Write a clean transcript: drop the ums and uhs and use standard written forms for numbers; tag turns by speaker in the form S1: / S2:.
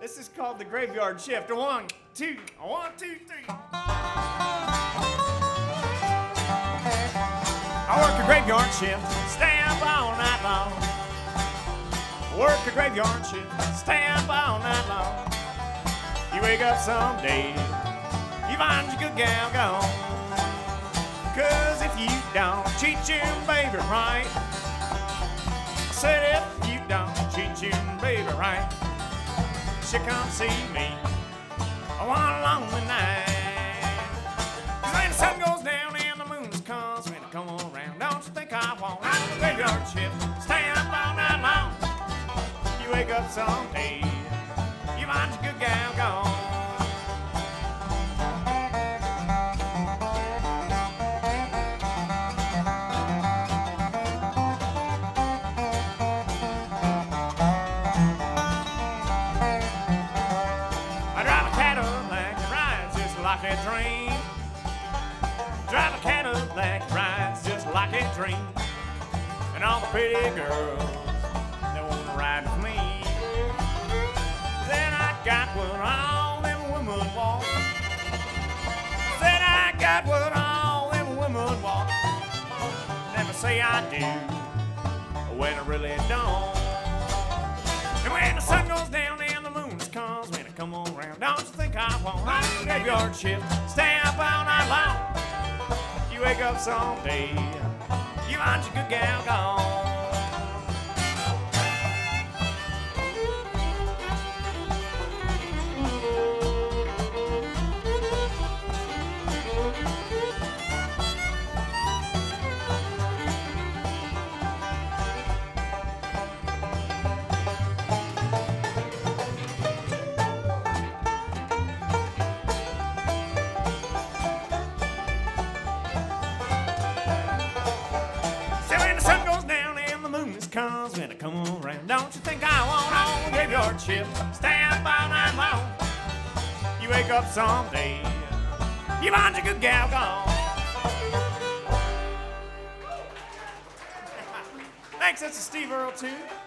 S1: This is called the Graveyard Shift. One, two, three. I work a graveyard shift, stay up all night long. Work a graveyard shift, stay up all night long. You wake up someday, you find your good gal gone. Cause if you don't treat your baby right, I said if you don't treat your baby right, she come see me one lonely night. Cause when the sun goes down and the moon comes, when I come around, don't you think I want out the graveyard shift, stay up all night long. You wake up someday, you find your good gal gone. Like a dream. Drive a Cadillac, rides just like a dream. And all the pretty girls that wanna ride with me. Then I got what all them women want. Then I got what all them women want. Never say I do when I really don't. And when the sun goes down and the moon comes, when I come on around, don't you think I want a graveyard shift, stay up all night long. You wake up someday, you find your good gal gone. Comes when I come around, don't you think I want on the graveyard shift, stay up all night long. You wake up someday, you find your good gal gone. Thanks, that's a Steve Earle tune.